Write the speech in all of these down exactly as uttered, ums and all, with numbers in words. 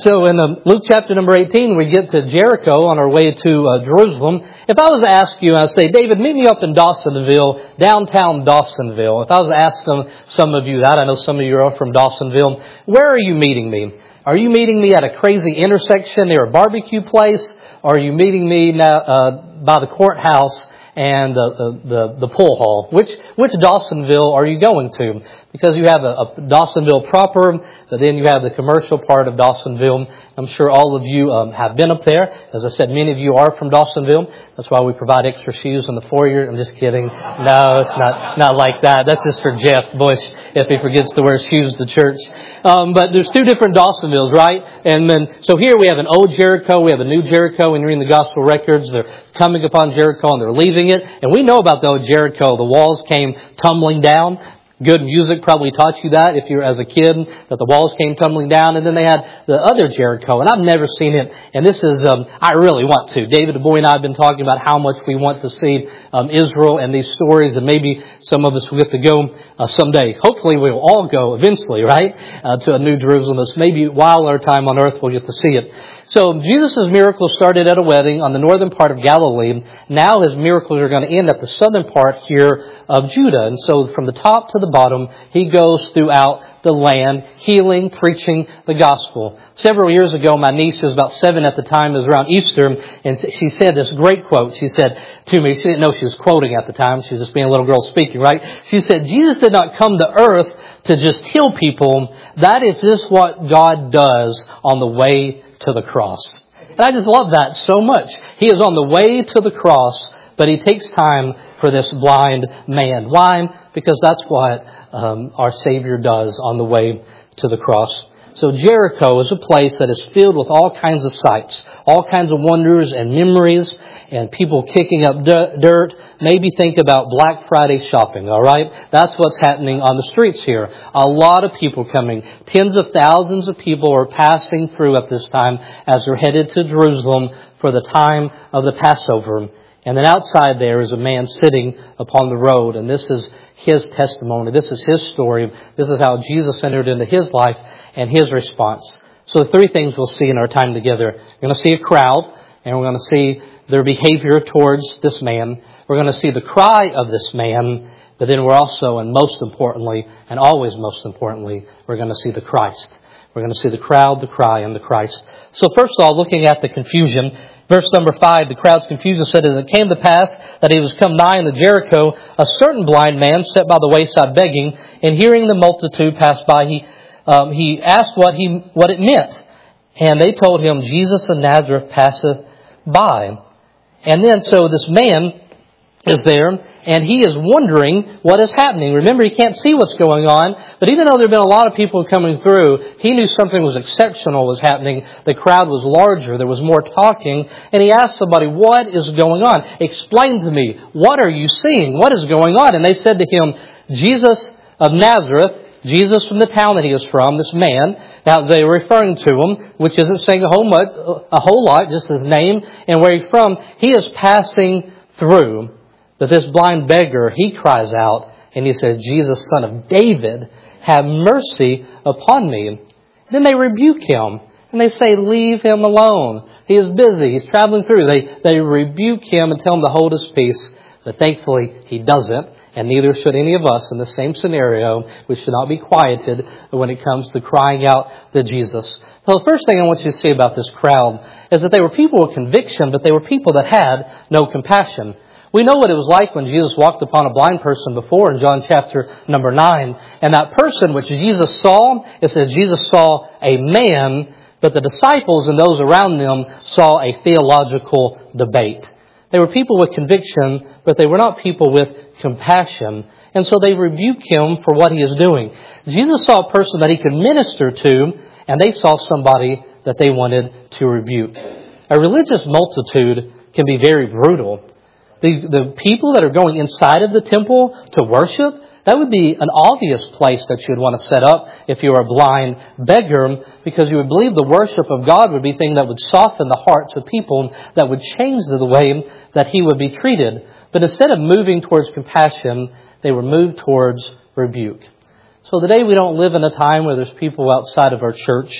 So in um, Luke chapter number eighteen, we get to Jericho on our way to uh, Jerusalem. If I was to ask you, I'd say, David, meet me up in Dawsonville, downtown Dawsonville. If I was to ask some, some of you that, I know some of you are from Dawsonville, where are you meeting me? Are you meeting me at a crazy intersection near a barbecue place? Or are you meeting me now, uh, by the courthouse and the, the, the, the pool hall? Which, which Dawsonville are you going to? Because you have a, a Dawsonville proper, but then you have the commercial part of Dawsonville. I'm sure all of you um, have been up there. As I said, many of you are from Dawsonville. That's why we provide extra shoes in the foyer. I'm just kidding. No, it's not, not like that. That's just for Jeff Bush if he forgets to wear shoes to church. Um, but there's two different Dawsonvilles, right? And then, so here we have an old Jericho, we have a new Jericho. When you're in the gospel records, they're coming upon Jericho and they're leaving it. And we know about the old Jericho. The walls came tumbling down. Good music probably taught you that if you were as a kid, that the walls came tumbling down. And then they had the other Jericho, and I've never seen it. And this is, um, I really want to. David DuBois and I have been talking about how much we want to see um, Israel and these stories, and maybe some of us will get to go uh, someday. Hopefully we'll all go eventually, right, uh, to a new Jerusalem. This maybe while our time on earth we'll get to see it. So Jesus' miracle started at a wedding on the northern part of Galilee. Now his miracles are going to end at the southern part here of Judah. And so from the top to the bottom, he goes throughout the land, healing, preaching the gospel. Several years ago, my niece, who was about seven at the time, it was around Easter, and she said this great quote. She said to me, she didn't know she was quoting at the time. She was just being a little girl speaking, right? She said, Jesus did not come to earth to just heal people. That is just what God does on the way to the cross. And I just love that so much. He is on the way to the cross, but he takes time for this blind man. Why? Because that's what um, our Savior does on the way to the cross. So Jericho is a place that is filled with all kinds of sights, all kinds of wonders and memories, and people kicking up dirt. Maybe think about Black Friday shopping, all right? That's what's happening on the streets here. A lot of people coming. Tens of thousands of people are passing through at this time as they're headed to Jerusalem for the time of the Passover. And then outside there is a man sitting upon the road, and this is his testimony. This is his story. This is how Jesus entered into his life and his response. So the three things we'll see in our time together. We're going to see a crowd, and we're going to see their behavior towards this man. We're going to see the cry of this man, but then we're also, and most importantly, and always most importantly, we're going to see the Christ. We're going to see the crowd, the cry, and the Christ. So first of all, looking at the confusion, verse number five, the crowd's confusion said, as it came to pass that he was come nigh unto Jericho, a certain blind man sat by the wayside begging, and hearing the multitude pass by, he um, he asked what he what it meant. And they told him, Jesus of Nazareth passeth by. And then, so this man is there, and he is wondering what is happening. Remember, he can't see what's going on, but even though there have been a lot of people coming through, he knew something was exceptional was happening. The crowd was larger. There was more talking, and he asked somebody, what is going on? Explain to me. What are you seeing? What is going on? And they said to him, Jesus of Nazareth, Jesus from the town that he was from, this man. Now, they were referring to him, which isn't saying a whole much, a whole lot, just his name and where he's from. He is passing through. But this blind beggar, he cries out, and he said, Jesus, son of David, have mercy upon me. Then they rebuke him, and they say, leave him alone. He is busy. He's traveling through. They, they rebuke him and tell him to hold his peace. But thankfully, he doesn't. And neither should any of us in the same scenario. We should not be quieted when it comes to crying out to Jesus. So the first thing I want you to see about this crowd is that they were people with conviction, but they were people that had no compassion. We know what it was like when Jesus walked upon a blind person before in John chapter number nine. And that person which Jesus saw, it says Jesus saw a man, but the disciples and those around them saw a theological debate. They were people with conviction, but they were not people with compassion. And so they rebuke him for what he is doing. Jesus saw a person that he could minister to, and they saw somebody that they wanted to rebuke. A religious multitude can be very brutal. The, the people that are going inside of the temple to worship, that would be an obvious place that you would want to set up if you were a blind beggar, because you would believe the worship of God would be a thing that would soften the hearts of people, that would change the way that he would be treated. But instead of moving towards compassion, they were moved towards rebuke. So today we don't live in a time where there's people outside of our church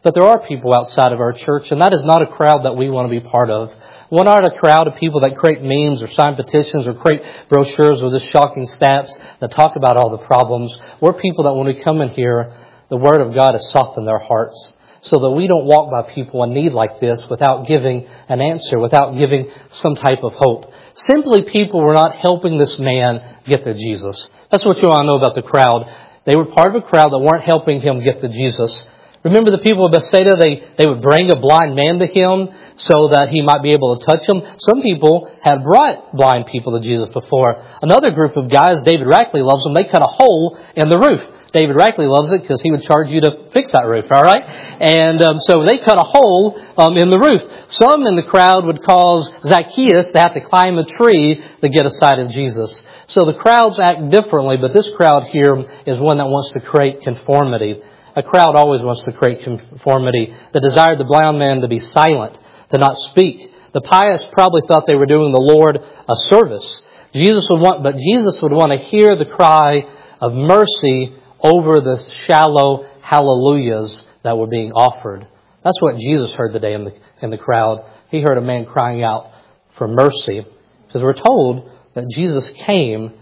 But there are people outside of our church, and that is not a crowd that we want to be part of. We're not a crowd of people that create memes or sign petitions or create brochures with just shocking stats that talk about all the problems. We're people that when we come in here, the Word of God has softened their hearts so that we don't walk by people in need like this without giving an answer, without giving some type of hope. Simply people were not helping this man get to Jesus. That's what you want to know about the crowd. They were part of a crowd that weren't helping him get to Jesus. Remember the people of Bethsaida, they, they would bring a blind man to him so that he might be able to touch him. Some people had brought blind people to Jesus before. Another group of guys, David Rackley loves them, they cut a hole in the roof. David Rackley loves it because he would charge you to fix that roof, all right? And um, so they cut a hole um, in the roof. Some in the crowd would cause Zacchaeus to have to climb a tree to get a sight of Jesus. So the crowds act differently, but this crowd here is one that wants to create conformity. A crowd always wants to create conformity. They desired the blind man to be silent, to not speak. The pious probably thought they were doing the Lord a service. Jesus would want, but Jesus would want to hear the cry of mercy over the shallow hallelujahs that were being offered. That's what Jesus heard today in the in the crowd. He heard a man crying out for mercy. Because we're told that Jesus came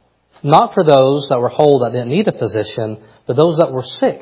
not for those that were whole that didn't need a physician, but those that were sick.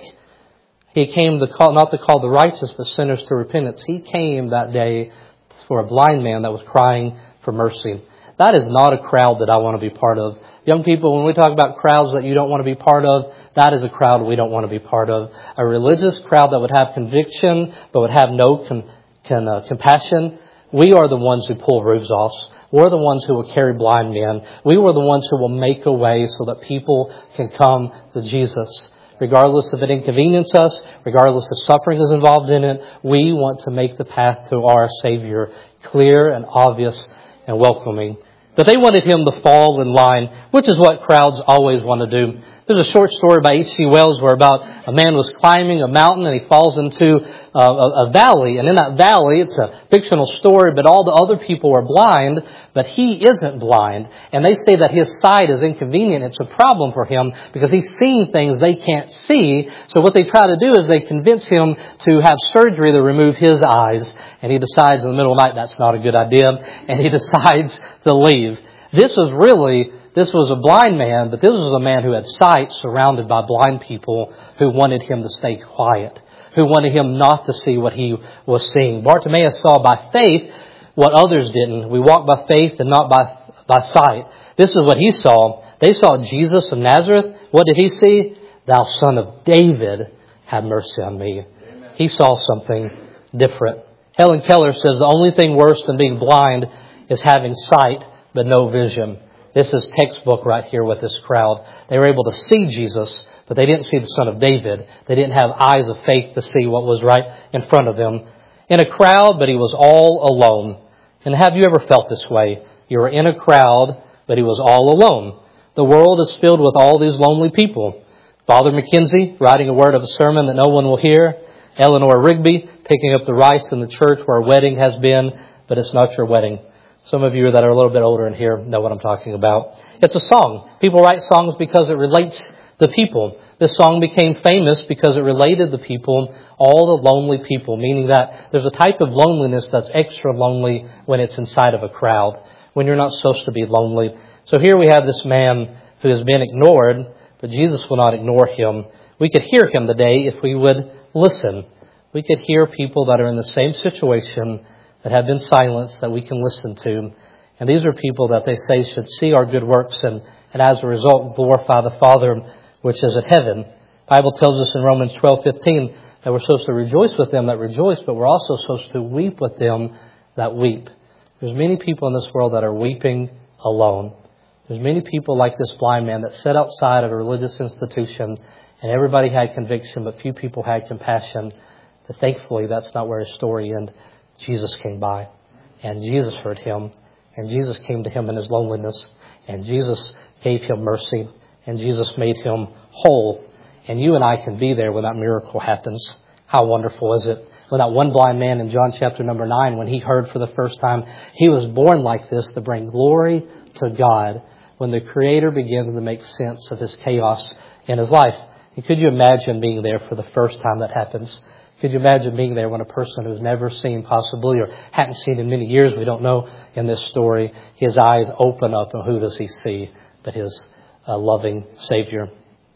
He came to call, not to call the righteous, but sinners to repentance. He came that day for a blind man that was crying for mercy. That is not a crowd that I want to be part of. Young people, when we talk about crowds that you don't want to be part of, that is a crowd we don't want to be part of. A religious crowd that would have conviction, but would have no con, con, uh, compassion. We are the ones who pull roofs off. We're the ones who will carry blind men. We were the ones who will make a way so that people can come to Jesus. Regardless if it inconveniences us, regardless if suffering is involved in it, we want to make the path to our Savior clear and obvious and welcoming. But they wanted him to fall in line, which is what crowds always want to do. There's a short story by H G Wells where about a man was climbing a mountain and he falls into a, a, a valley. And in that valley, it's a fictional story, but all the other people are blind, but he isn't blind. And they say that his sight is inconvenient. It's a problem for him because he's seeing things they can't see. So what they try to do is they convince him to have surgery to remove his eyes. And he decides in the middle of the night that's not a good idea. And he decides to leave. This was really... This was a blind man, but this was a man who had sight surrounded by blind people who wanted him to stay quiet, who wanted him not to see what he was seeing. Bartimaeus saw by faith what others didn't. We walk by faith and not by, by sight. This is what he saw. They saw Jesus of Nazareth. What did he see? Thou son of David, have mercy on me. Amen. He saw something different. Helen Keller says the only thing worse than being blind is having sight but no vision. This is textbook right here with this crowd. They were able to see Jesus, but they didn't see the Son of David. They didn't have eyes of faith to see what was right in front of them. In a crowd, but he was all alone. And have you ever felt this way? You were in a crowd, but he was all alone. The world is filled with all these lonely people. Father McKenzie, writing a word of a sermon that no one will hear. Eleanor Rigby, picking up the rice in the church where a wedding has been, but it's not your wedding. Some of you that are a little bit older in here know what I'm talking about. It's a song. People write songs because it relates the people. This song became famous because it related the people, all the lonely people, meaning that there's a type of loneliness that's extra lonely when it's inside of a crowd, when you're not supposed to be lonely. So here we have this man who has been ignored, but Jesus will not ignore him. We could hear him today if we would listen. We could hear people that are in the same situation that have been silenced that we can listen to. And these are people that they say should see our good works and, and as a result glorify the Father which is at heaven. The Bible tells us in Romans twelve fifteen that we're supposed to rejoice with them that rejoice, but we're also supposed to weep with them that weep. There's many people in this world that are weeping alone. There's many people like this blind man that sat outside of a religious institution and everybody had conviction, but few people had compassion. But thankfully, that's not where his story ended. Jesus came by, and Jesus heard him, and Jesus came to him in his loneliness, and Jesus gave him mercy, and Jesus made him whole. And you and I can be there when that miracle happens. How wonderful is it? When that one blind man in John chapter number nine, when he heard for the first time, he was born like this to bring glory to God, when the Creator begins to make sense of his chaos in his life. And could you imagine being there for the first time that happens? Could you imagine being there when a person who's never seen possibly or hadn't seen in many years, we don't know in this story, his eyes open up and who does he see but his uh, loving Savior.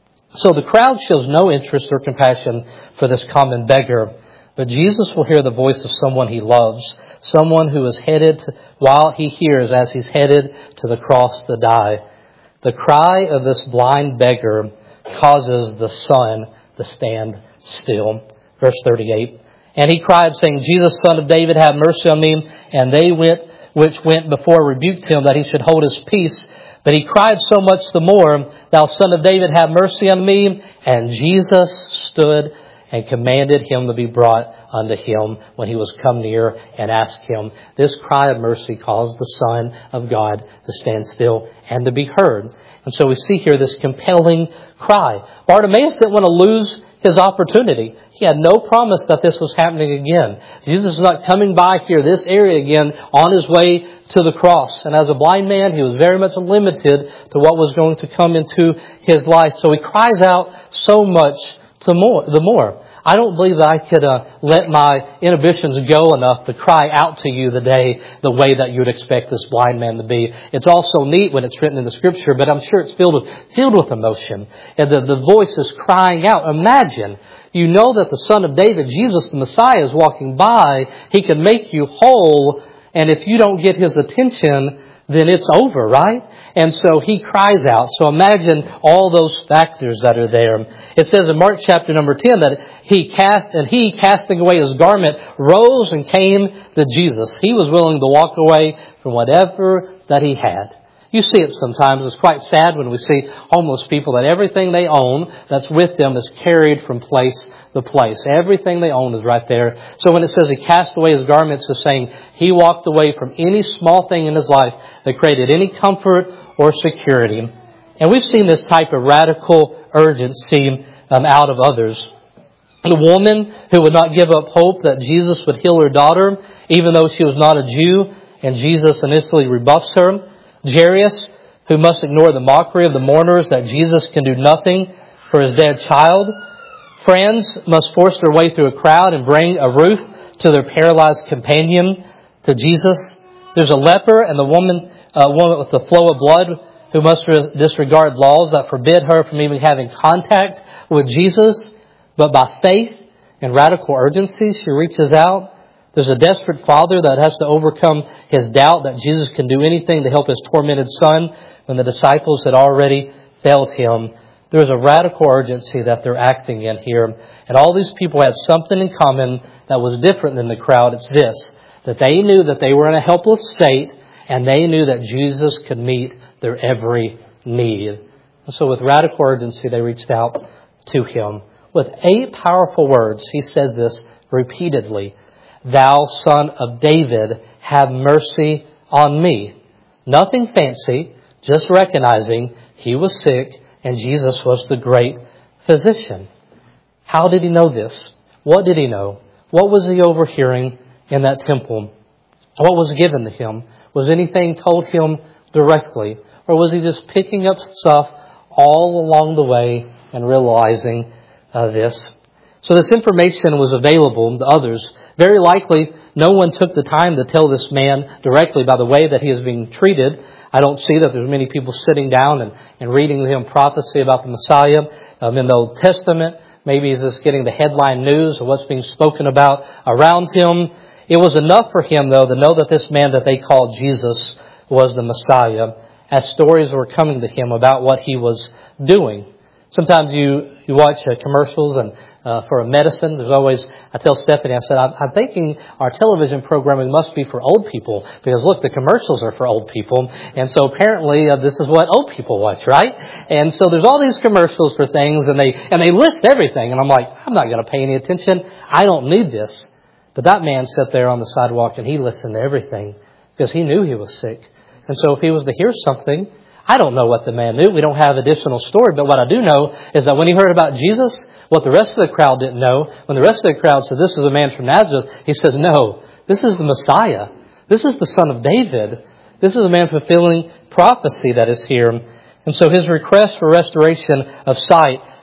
So the crowd shows no interest or compassion for this common beggar, but Jesus will hear the voice of someone he loves, someone who is headed to, while he hears as he's headed to the cross to die. The cry of this blind beggar causes the sun to stand still. Verse thirty-eight. And he cried, saying, Jesus, Son of David, have mercy on me. And they went, which went before rebuked him that he should hold his peace. But he cried so much the more, Thou Son of David, have mercy on me. And Jesus stood and commanded him to be brought unto him when he was come near, and asked him. This cry of mercy caused the Son of God to stand still and to be heard. And so we see here this compelling cry. Bartimaeus didn't want to lose his opportunity. He had no promise that this was happening again. Jesus is not coming by here, this area again, on his way to the cross. And as a blind man, he was very much limited to what was going to come into his life. So he cries out so much to more, the more. I don't believe that I could uh, let my inhibitions go enough to cry out to you today the way that you would expect this blind man to be. It's also neat when it's written in the Scripture, but I'm sure it's filled with, filled with emotion. And the, the voice is crying out. Imagine, you know that the Son of David, Jesus the Messiah, is walking by. He can make you whole. And if you don't get his attention, then it's over, right? And so he cries out. So imagine all those factors that are there. It says in Mark chapter number ten that he cast, and he, casting away his garment, rose and came to Jesus. He was willing to walk away from whatever that he had. You see it sometimes. It's quite sad when we see homeless people that everything they own that's with them is carried from place to place. Everything they own is right there. So when it says he cast away his garments, it's saying he walked away from any small thing in his life that created any comfort or security. And we've seen this type of radical urgency um, out of others. The woman who would not give up hope that Jesus would heal her daughter, even though she was not a Jew, and Jesus initially rebuffs her. Jairus, who must ignore the mockery of the mourners that Jesus can do nothing for his dead child. Friends must force their way through a crowd and bring a roof to their paralyzed companion, to Jesus. There's a leper and the woman, uh, woman with the flow of blood who must re- disregard laws that forbid her from even having contact with Jesus. But by faith and radical urgency, she reaches out. There's a desperate father that has to overcome his doubt that Jesus can do anything to help his tormented son when the disciples had already failed him. There's a radical urgency that they're acting in here. And all these people had something in common that was different than the crowd. It's this, that they knew that they were in a helpless state, and they knew that Jesus could meet their every need. And so with radical urgency, they reached out to him. With eight powerful words, he says this repeatedly. Thou Son of David, have mercy on me. Nothing fancy, just recognizing he was sick and Jesus was the great physician. How did he know this? What did he know? What was he overhearing in that temple? What was given to him? Was anything told him directly? Or was he just picking up stuff all along the way and realizing uh, this? So this information was available to others. Very likely, no one took the time to tell this man directly by the way that he is being treated. I don't see that there's many people sitting down and, and reading to him prophecy about the Messiah um, in the Old Testament. Maybe he's just getting the headline news of what's being spoken about around him. It was enough for him, though, to know that this man that they called Jesus was the Messiah, as stories were coming to him about what he was doing. Sometimes you, you watch uh, commercials and uh, for a medicine. There's always, I tell Stephanie, I said, I'm, I'm thinking our television programming must be for old people because look, the commercials are for old people. And so apparently uh, this is what old people watch, right? And so there's all these commercials for things and they, and they list everything. And I'm like, I'm not going to pay any attention. I don't need this. But that man sat there on the sidewalk and he listened to everything because he knew he was sick. And so if he was to hear something, I don't know what the man knew. We don't have additional story. But what I do know is that when he heard about Jesus, what the rest of the crowd didn't know, when the rest of the crowd said, this is a man from Nazareth, he says, no, this is the Messiah. This is the Son of David. This is a man fulfilling prophecy that is here. And so his request for restoration of sight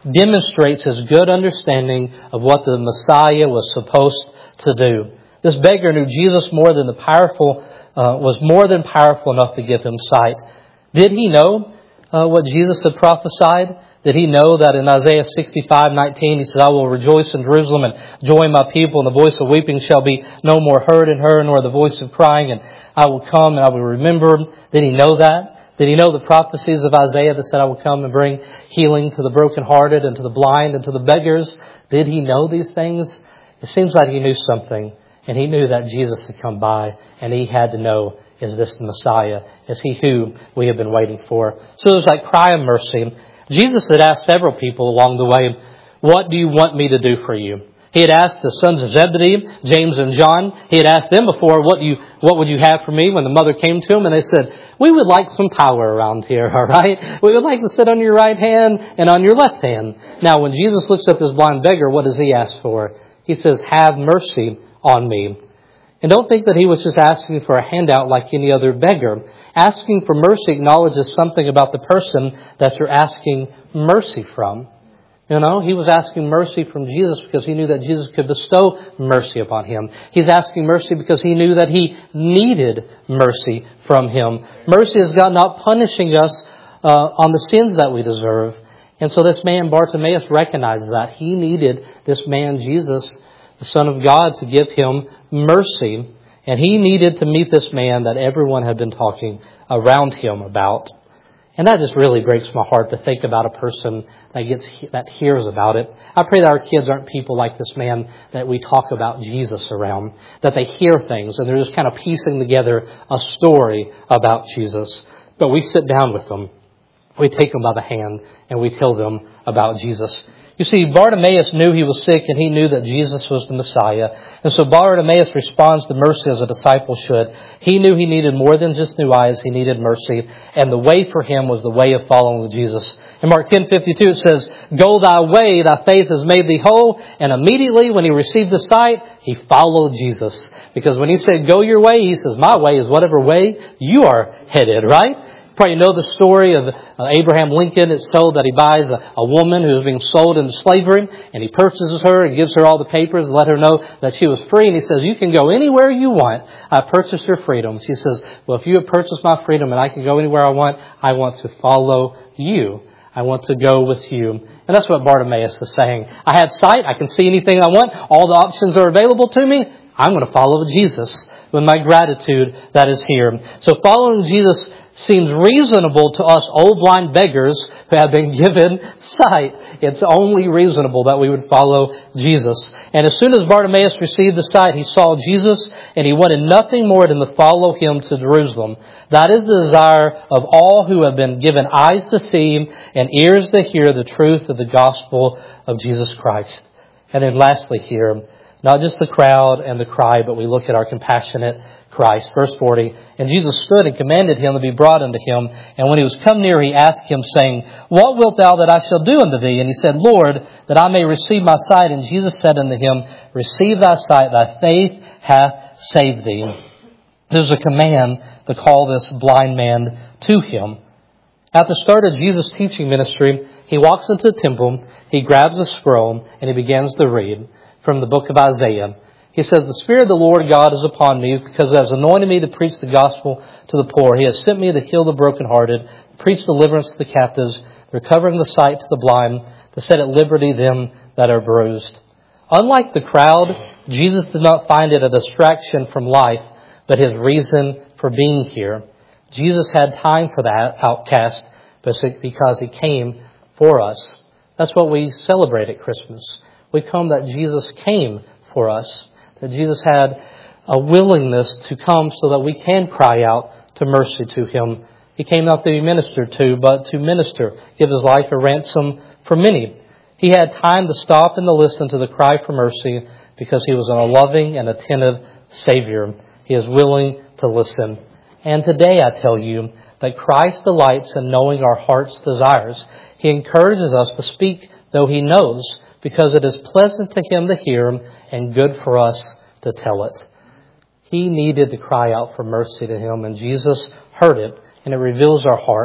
demonstrates his good understanding of what the Messiah was supposed to do. This beggar knew Jesus more than the powerful, uh, was more than powerful enough to give him sight. Did he know uh, what Jesus had prophesied? Did he know that in Isaiah sixty-five nineteen, he says, I will rejoice in Jerusalem and join my people, and the voice of weeping shall be no more heard in her, nor the voice of crying, and I will come and I will remember. Did he know that? Did he know the prophecies of Isaiah that said, I will come and bring healing to the brokenhearted and to the blind and to the beggars? Did he know these things? It seems like he knew something, and he knew that Jesus had come by, and he had to know, is this the Messiah? Is he who we have been waiting for? So it was like cry of mercy. Jesus had asked several people along the way, what do you want me to do for you? He had asked the sons of Zebedee, James and John. He had asked them before, what do you, what would you have for me? When the mother came to him, and they said, we would like some power around here, all right? We would like to sit on your right hand and on your left hand. Now, when Jesus looks at this blind beggar, what does he ask for? He says, have mercy on me. And don't think that he was just asking for a handout like any other beggar. Asking for mercy acknowledges something about the person that you're asking mercy from. You know, he was asking mercy from Jesus because he knew that Jesus could bestow mercy upon him. He's asking mercy because he knew that he needed mercy from him. Mercy is God not punishing us uh, on the sins that we deserve. And so this man, Bartimaeus, recognized that. He needed this man, Jesus, the Son of God, to give him mercy. And he needed to meet this man that everyone had been talking around him about. And that just really breaks my heart to think about a person that gets that hears about it. I pray that our kids aren't people like this man that we talk about Jesus around, that they hear things and they're just kind of piecing together a story about Jesus. But we sit down with them, we take them by the hand, and we tell them about Jesus. You see, Bartimaeus knew he was sick, and he knew that Jesus was the Messiah. And so Bartimaeus responds to mercy as a disciple should. He knew he needed more than just new eyes. He needed mercy. And the way for him was the way of following Jesus. In Mark ten fifty-two it says, go thy way, thy faith has made thee whole. And immediately when he received the sight, he followed Jesus. Because when he said, go your way, he says, my way is whatever way you are headed, right? Probably know the story of uh, Abraham Lincoln. It's told that he buys a, a woman who is being sold into slavery, and he purchases her and gives her all the papers and let her know that she was free. And he says, you can go anywhere you want. I purchased your freedom. She says, well, if you have purchased my freedom and I can go anywhere I want, I want to follow you. I want to go with you. And that's what Bartimaeus is saying. I have sight. I can see anything I want. All the options are available to me. I'm going to follow Jesus with my gratitude that is here. So following Jesus seems reasonable to us old blind beggars who have been given sight. It's only reasonable that we would follow Jesus. And as soon as Bartimaeus received the sight, he saw Jesus, and he wanted nothing more than to follow him to Jerusalem. That is the desire of all who have been given eyes to see and ears to hear the truth of the gospel of Jesus Christ. And then lastly here, not just the crowd and the cry, but we look at our compassionate Christ. Verse forty, and Jesus stood and commanded him to be brought unto him. And when he was come near, he asked him, saying, what wilt thou that I shall do unto thee? And he said, Lord, that I may receive my sight. And Jesus said unto him, receive thy sight, thy faith hath saved thee. There's a command to call this blind man to him. At the start of Jesus' teaching ministry, he walks into the temple, he grabs a scroll, and he begins to read from the book of Isaiah. He says, the Spirit of the Lord God is upon me, because he has anointed me to preach the gospel to the poor. He has sent me to heal the brokenhearted, to preach deliverance to the captives, recovering the sight to the blind, to set at liberty them that are bruised. Unlike the crowd, Jesus did not find it a distraction from life, but his reason for being here. Jesus had time for that outcast because he came for us. That's what we celebrate at Christmas. We come that Jesus came for us. That Jesus had a willingness to come so that we can cry out to mercy to him. He came not to be ministered to, but to minister, give his life a ransom for many. He had time to stop and to listen to the cry for mercy because he was a loving and attentive Savior. He is willing to listen. And today I tell you that Christ delights in knowing our heart's desires. He encourages us to speak though he knows, because it is pleasant to him to hear and good for us to tell it. He needed to cry out for mercy to him, and Jesus heard it, and it reveals our heart.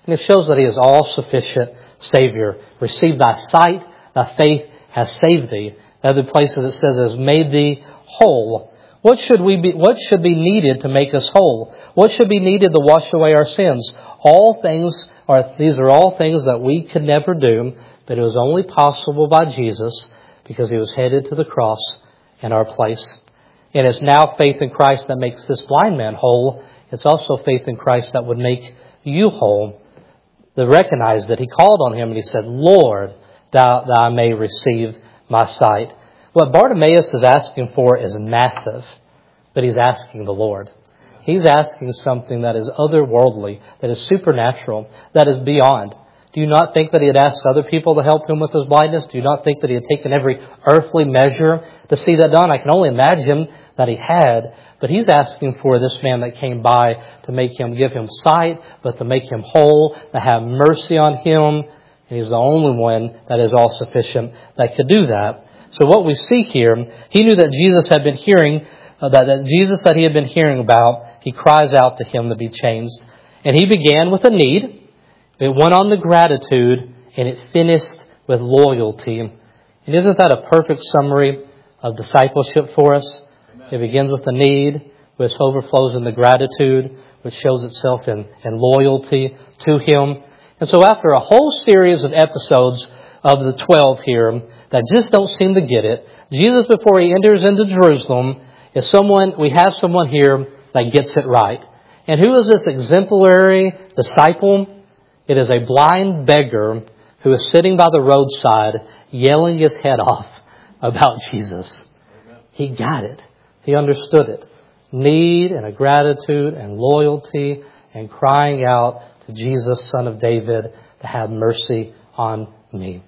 And it shows that He is all-sufficient Savior. Receive thy sight, thy faith has saved thee. Other places it says has made thee whole. What should we be, what should be needed to make us whole? What should be needed to wash away our sins? All things are, these are all things that we could never do, but it was only possible by Jesus because He was headed to the cross in our place. And it's now faith in Christ that makes this blind man whole. It's also faith in Christ that would make you whole. They recognized that He called on him and He said, Lord, thou, thou may receive my sight. What Bartimaeus is asking for is massive, but he's asking the Lord. He's asking something that is otherworldly, that is supernatural, that is beyond. Do you not think that he had asked other people to help him with his blindness? Do you not think that he had taken every earthly measure to see that done? I can only imagine that he had. But he's asking for this man that came by to make him, give him sight, but to make him whole, to have mercy on him. And he's the only one that is all sufficient that could do that. So what we see here, he knew that Jesus had been hearing, uh, that, that Jesus that he had been hearing about, he cries out to him to be changed. And he began with a need. It went on to gratitude, and it finished with loyalty. And isn't that a perfect summary of discipleship for us? Amen. It begins with a need, which overflows into gratitude, which shows itself in, in loyalty to Him. And so after a whole series of episodes of the twelve here that just don't seem to get it, Jesus, before He enters into Jerusalem, is someone, we have someone here that gets it right. And who is this exemplary disciple? It is a blind beggar who is sitting by the roadside yelling his head off about Jesus. Amen. He got it. He understood it. Need and a gratitude and loyalty and crying out to Jesus, Son of David, to have mercy on me.